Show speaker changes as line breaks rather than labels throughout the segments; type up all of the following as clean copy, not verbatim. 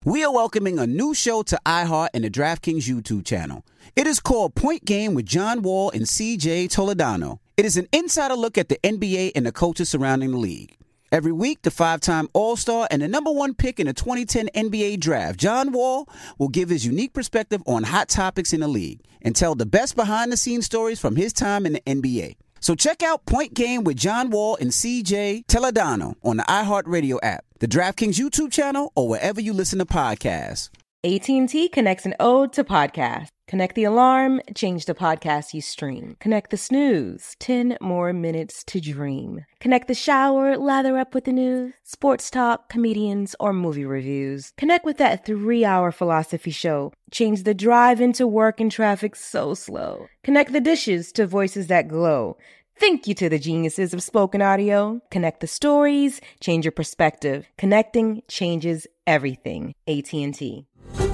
We are welcoming a new show to iHeart and the DraftKings YouTube channel. It is called Point Game with John Wall and CJ Toledano. It is an insider look at the NBA and the coaches surrounding the league. Every week, the 5-time All-Star and the number one pick in the 2010 NBA Draft, John Wall, will give his unique perspective on hot topics in the league and tell the best behind-the-scenes stories from his time in the NBA. So check out Point Game with John Wall and CJ Toledano on the iHeartRadio app, the DraftKings YouTube channel, or wherever you listen to podcasts.
AT&T connects an ode to podcasts. Connect the alarm, change the podcast you stream. Connect the snooze, 10 more minutes to dream. Connect the shower, lather up with the news, sports talk, comedians, or movie reviews. Connect with that 3-hour philosophy show. Change the drive into work and traffic so slow. Connect the dishes to voices that glow. Thank you to the geniuses of spoken audio. Connect the stories, change your perspective. Connecting changes everything. AT&T.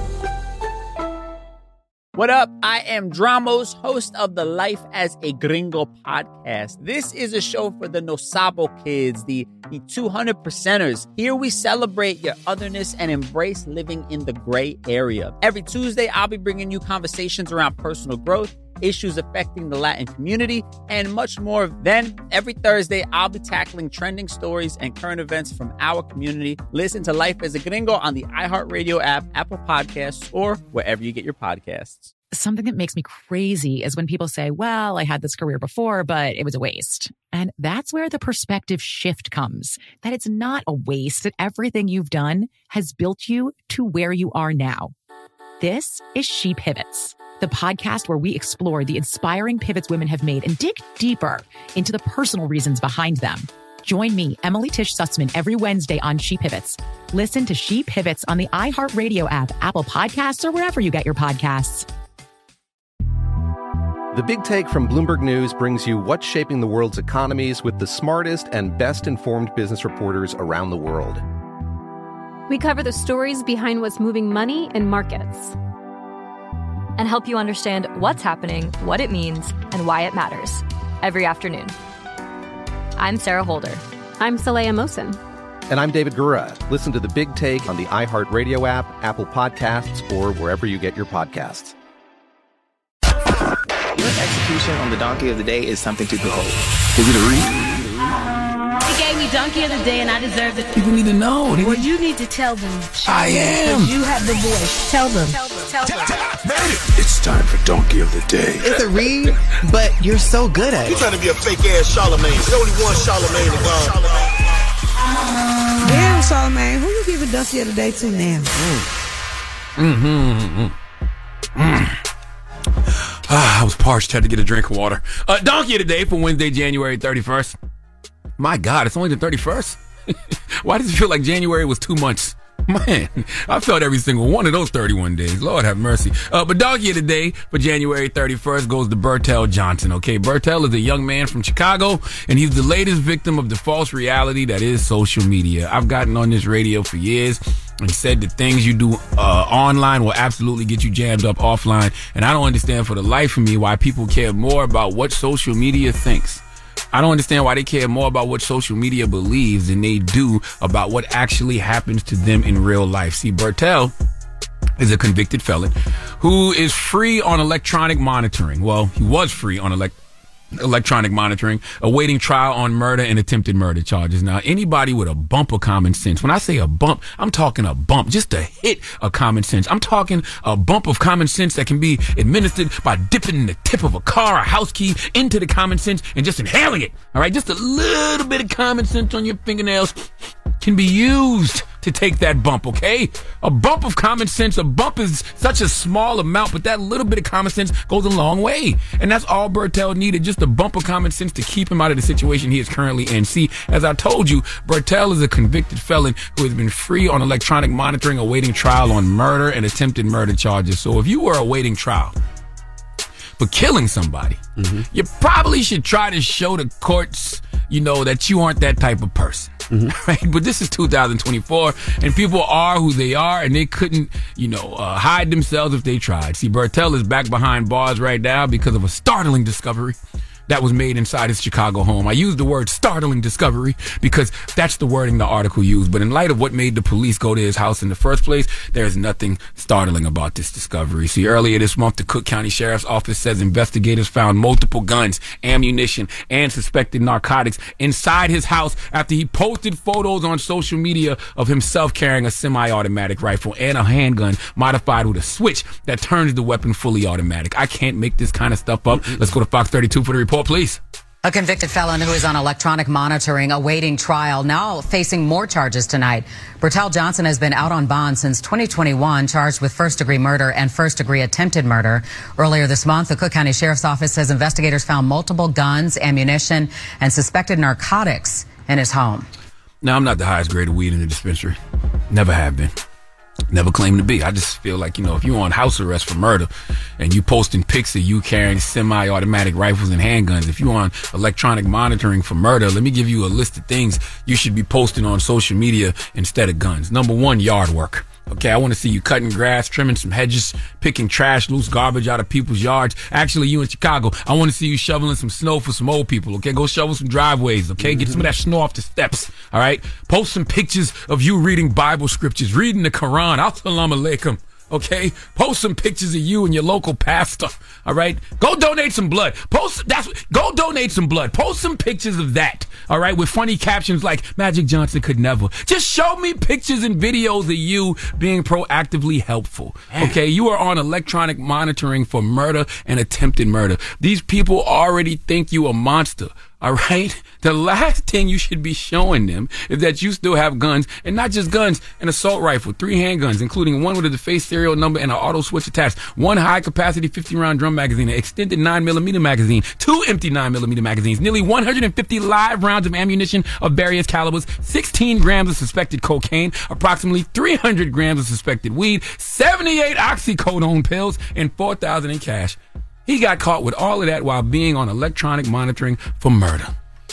What up? I am Dramos, host of the Life as a Gringo podcast. This is a show for the No Sabo kids, the 200%ers. Here we celebrate your otherness and embrace living in the gray area. Every Tuesday, I'll be bringing you conversations around personal growth, issues affecting the Latin community, and much more. Then, every Thursday, I'll be tackling trending stories and current events from our community. Listen to Life as a Gringo on the iHeartRadio app, Apple Podcasts, or wherever you get your podcasts.
Something that makes me crazy is when people say, well, I had this career before, but it was a waste. And that's where the perspective shift comes, that it's not a waste, that everything you've done has built you to where you are now. This is She Pivots, the podcast where we explore the inspiring pivots women have made and dig deeper into the personal reasons behind them. Join me, Emily Tish Sussman, every Wednesday on She Pivots. Listen to She Pivots on the iHeartRadio app, Apple Podcasts, or wherever you get your podcasts.
The Big Take from Bloomberg News brings you what's shaping the world's economies with the smartest and best-informed business reporters around the world.
We cover the stories behind what's moving money and markets,
and help you understand what's happening, what it means, and why it matters every afternoon. I'm Sarah Holder.
I'm Saleha Mohsin.
And I'm David Gura. Listen to The Big Take on the iHeartRadio app, Apple Podcasts, or wherever you get your podcasts.
Your execution on the Donkey of the Day is something to behold. Is it a read?
He gave me Donkey of the Day and I deserve it.
People need to know.
Well, you need to tell them.
I am.
You have the voice. Tell them. Tell them.
It's time for Donkey of the Day.
It's a read, but you're so good at it.
He's trying to be a fake-ass Charlamagne. There's only one Charlamagne around.
Damn, Charlamagne. Who you giving Donkey of the Day to now?
I was parched. Had to get a drink of water. Donkey of the Day for Wednesday, January 31st. My God, it's only the 31st? Why does it feel like January was 2 months? Man, I felt every single one of those 31 days. Lord have mercy. But Donkey of the Day for January 31st goes to Bertel Johnson, okay? Bertel is a young man from Chicago, and he's the latest victim of the false reality that is social media. I've gotten on this radio for years and said that things you do online will absolutely get you jammed up offline, and I don't understand for the life of me why people care more about what social media thinks. I don't understand why they care more about what social media believes than they do about what actually happens to them in real life. See, Bertel is a convicted felon who is free on electronic monitoring. Well, he was free on electronic monitoring, awaiting trial on murder and attempted murder charges. Now, anybody with a bump of common sense, when I say a bump, I'm talking a bump, just a hit of common sense. I'm talking a bump of common sense that can be administered by dipping the tip of a car or house key into the common sense and just inhaling it. All right, just a little bit of common sense on your fingernails can be used to take that bump, okay? A bump of common sense, a bump is such a small amount, but that little bit of common sense goes a long way. And that's all Bertel needed, just a bump of common sense to keep him out of the situation he is currently in. See, as I told you, Bertel is a convicted felon who has been free on electronic monitoring, awaiting trial on murder and attempted murder charges. So if you were awaiting trial for killing somebody, you probably should try to show the courts, that you aren't that type of person. Right? But this is 2024, and people are who they are, and they couldn't, hide themselves if they tried. See, Bertel is back behind bars right now because of a startling discovery. that was made inside his Chicago home. I used the word startling discovery because that's the wording the article used. But in light of what made the police go to his house in the first place, there's nothing startling about this discovery. See, earlier this month, the Cook County Sheriff's Office says investigators found multiple guns, ammunition, and suspected narcotics inside his house after he posted photos on social media of himself carrying a semi-automatic rifle and a handgun modified with a switch that turns the weapon fully automatic. I can't make this kind of stuff up. Let's go to Fox 32 for the report, please.
A convicted felon who is on electronic monitoring awaiting trial now facing more charges tonight. Bertel Johnson has been out on bond since 2021, charged with first-degree murder and first-degree attempted murder. Earlier this month, the Cook County Sheriff's Office says investigators found multiple guns, ammunition, and suspected narcotics in his home.
Now, I'm not the highest grade of weed in the dispensary. Never have been. Never claim to be. I just feel like, if you're on house arrest for murder and you posting pics of you carrying semi-automatic rifles and handguns, if you're on electronic monitoring for murder, let me give you a list of things you should be posting on social media instead of guns. Number one, yard work. Okay, I want to see you cutting grass, trimming some hedges, picking trash, loose garbage out of people's yards. Actually, you in Chicago, I want to see you shoveling some snow for some old people. Okay, go shovel some driveways. Okay, get some of that snow off the steps. All right, post some pictures of you reading Bible scriptures, reading the Quran. Assalamu alaikum. Okay, post some pictures of you and your local pastor. All right, go donate some blood. Go donate some blood. Post some pictures of that. All right, with funny captions like Magic Johnson could never. Just show me pictures and videos of you being proactively helpful. Okay, you are on electronic monitoring for murder and attempted murder. These people already think you a monster. All right? The last thing you should be showing them is that you still have guns, and not just guns, an assault rifle, 3 handguns, including one with a defaced serial number and an auto switch attached, 1 high-capacity 50-round drum magazine, an extended 9mm magazine, 2 empty 9mm magazines, nearly 150 live rounds of ammunition of various calibers, 16 grams of suspected cocaine, approximately 300 grams of suspected weed, 78 oxycodone pills, and $4,000 in cash. He got caught with all of that while being on electronic monitoring for murder.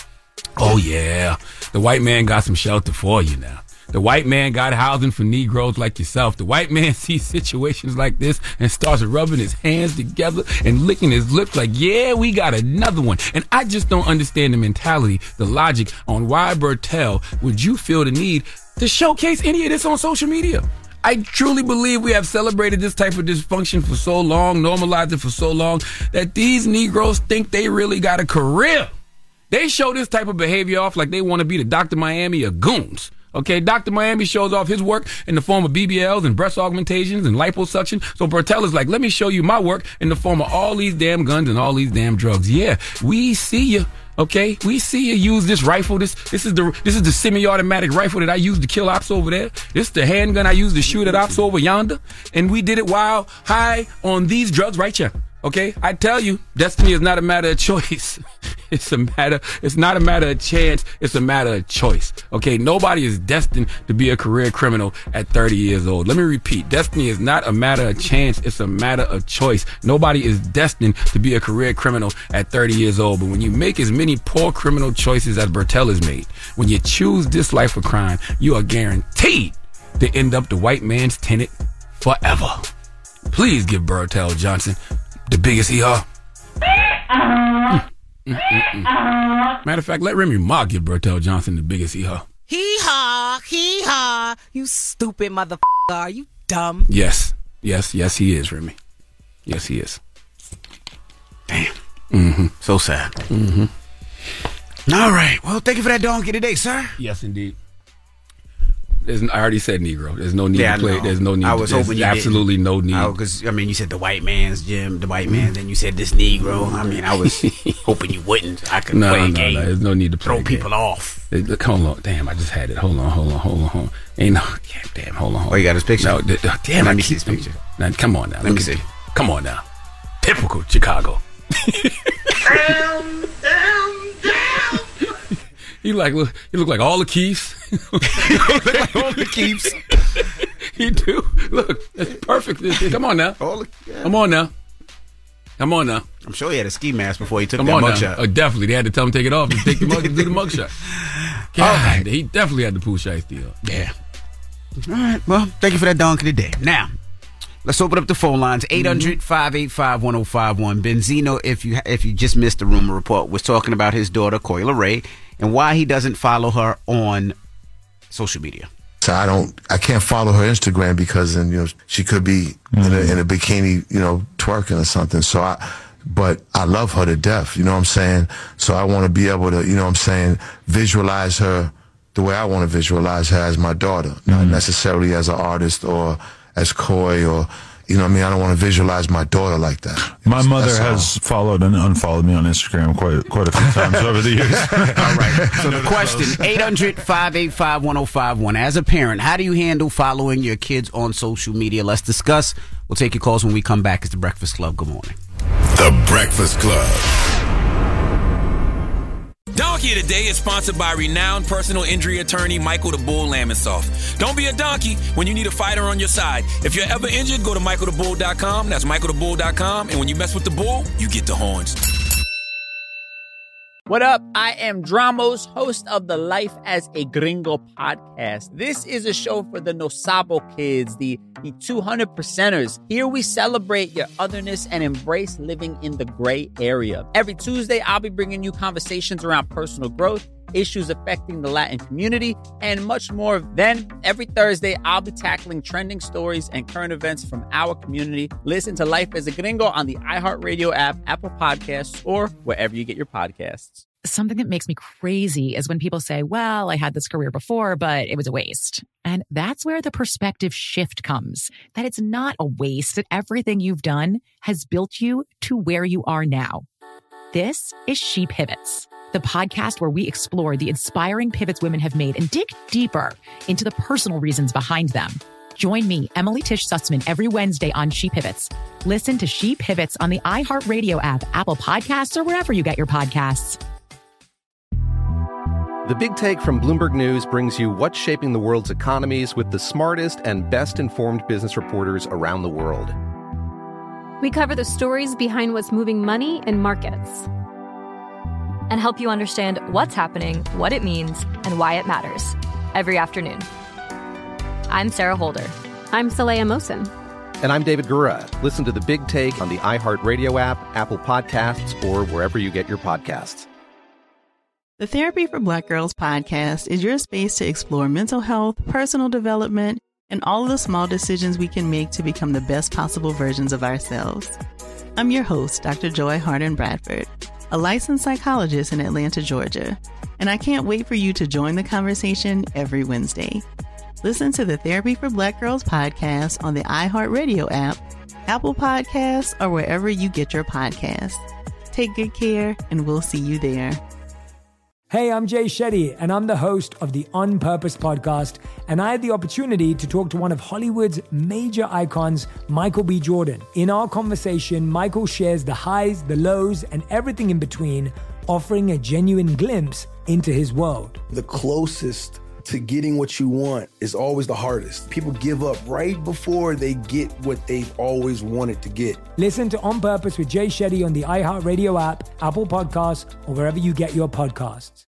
Oh, yeah. The white man got some shelter for you now. The white man got housing for Negroes like yourself. The white man sees situations like this and starts rubbing his hands together and licking his lips like, yeah, we got another one. And I just don't understand the mentality, the logic on why, Bertel, would you feel the need to showcase any of this on social media? I truly believe we have celebrated this type of dysfunction for so long, normalized it for so long, that these Negroes think they really got a career. They show this type of behavior off like they want to be the Dr. Miami of goons. Okay, Dr. Miami shows off his work in the form of BBLs and breast augmentations and liposuction. So Bertel is like, let me show you my work in the form of all these damn guns and all these damn drugs. Yeah, we see you. Okay, we see you use this rifle. This is the semi-automatic rifle that I used to kill ops over there. This is the handgun I used to shoot at ops over yonder. And we did it while high on these drugs right here. Okay, I tell you, destiny is not a matter of choice. It's not a matter of chance. It's a matter of choice. Okay, nobody is destined to be a career criminal at 30 years old. Let me repeat, destiny is not a matter of chance. It's a matter of choice. Nobody is destined to be a career criminal at 30 years old. But when you make as many poor criminal choices as Bertel has made, when you choose this life of crime, you are guaranteed to end up the white man's tenant forever. Please give Bertel Johnson the biggest hee-haw. Matter of fact, let Remy Ma give Bertel Johnson the biggest hee-haw.
Hee-haw, hee-haw. You stupid motherfucker. Are you dumb?
Yes, he is, Remy. Yes, he is.
Damn. So sad. All right. Well, thank you for that donkey today, sir.
Yes, indeed. I already said Negro. There's no need to play. There's no need.
I was hoping you
absolutely
didn't.
No need.
Because you said the white man's gym, the white man. Then you said this Negro. I mean, I was hoping you wouldn't. I could play a game.
No. There's no need to play.
Throw people off.
Hold on. Damn, I just had it. Hold on. Ain't no. Damn. Hold on.
Oh, you got his picture?
No. Damn.
Let me see his picture.
Now, come on now.
Let me see.
Come on now. Typical Chicago.
Down.
You look like all the Keefs.
You look like all the Keefs.
You do. Look, it's perfect. Come on now. Come on now.
I'm sure he had a ski mask before he took that
mugshot.
mugshot.
Definitely. They had to tell him to take it off and take the mug and do the mugshot. God, he definitely had the pool shiesty up.
Yeah. All right. Well, thank you for that donkey today. Now, Let's open up the phone lines. 800-585-1051. Benzino, if you just missed the rumor report, was talking about his daughter, Coyle Ray, and why he doesn't follow her on social media.
So I can't follow her Instagram because then, she could be in a bikini, twerking or something. But I love her to death, you know what I'm saying? So I want to be able to, visualize her the way I want to visualize her as my daughter, not necessarily as an artist or as Coy or, I don't want to visualize my daughter like that.
My mother has followed and unfollowed me on Instagram quite a few times over the years.
All right. So the question, 800-585-1051. As a parent, how do you handle following your kids on social media? Let's discuss. We'll take your calls when we come back. It's The Breakfast Club. Good morning.
The Breakfast Club.
Donkey of the Day is sponsored by renowned personal injury attorney Michael the Bull Lamonsoff. Don't be a donkey when you need a fighter on your side. If you're ever injured, go to michaelthebull.com. That's michaelthebull.com. And when you mess with the bull, you get the horns.
What up? I am Dramos, host of the Life as a Gringo podcast. This is a show for the No Sabo kids, the 200%ers. Here we celebrate your otherness and embrace living in the gray area. Every Tuesday, I'll be bringing you conversations around personal growth, issues affecting the Latin community, and much more. Then, every Thursday, I'll be tackling trending stories and current events from our community. Listen to Life as a Gringo on the iHeartRadio app, Apple Podcasts, or wherever you get your podcasts.
Something that makes me crazy is when people say, well, I had this career before, but it was a waste. And that's where the perspective shift comes, that it's not a waste, that everything you've done has built you to where you are now. This is She Pivots, the podcast where we explore the inspiring pivots women have made and dig deeper into the personal reasons behind them. Join me, Emily Tish Sussman, every Wednesday on She Pivots. Listen to She Pivots on the iHeartRadio app, Apple Podcasts, or wherever you get your podcasts.
The Big Take from Bloomberg News brings you what's shaping the world's economies with the smartest and best-informed business reporters around the world.
We cover the stories behind what's moving money and markets,
and help you understand what's happening, what it means, and why it matters every afternoon. I'm Sarah Holder.
I'm Saleha Mohsin.
And I'm David Gura. Listen to The Big Take on the iHeartRadio app, Apple Podcasts, or wherever you get your podcasts.
The Therapy for Black Girls podcast is your space to explore mental health, personal development, and all of the small decisions we can make to become the best possible versions of ourselves. I'm your host, Dr. Joy Harden Bradford, a licensed psychologist in Atlanta, Georgia, and I can't wait for you to join the conversation every Wednesday. Listen to the Therapy for Black Girls podcast on the iHeartRadio app, Apple Podcasts, or wherever you get your podcasts. Take good care, and we'll see you there.
Hey, I'm Jay Shetty, and I'm the host of the On Purpose podcast, and I had the opportunity to talk to one of Hollywood's major icons, Michael B. Jordan. In our conversation, Michael shares the highs, the lows, and everything in between, offering a genuine glimpse into his world.
The closest to getting what you want is always the hardest. People give up right before they get what they've always wanted to get.
Listen to On Purpose with Jay Shetty on the iHeartRadio app, Apple Podcasts, or wherever you get your podcasts.